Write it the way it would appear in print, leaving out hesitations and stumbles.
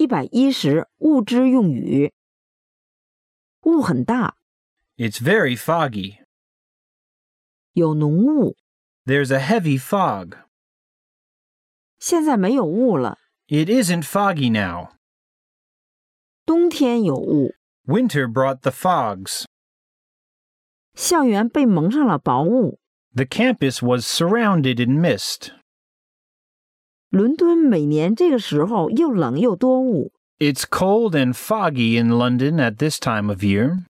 110物之用语。雾很大， It's very foggy. 有浓雾， There's a heavy fog. 现在没有雾了。 It isn't foggy now. 冬天有雾， Winter brought the fogs. 校园被蒙上了薄雾。 The campus was surrounded in mist. 伦敦每年这个时候又冷又多雾。 It's cold and foggy in London at this time of year.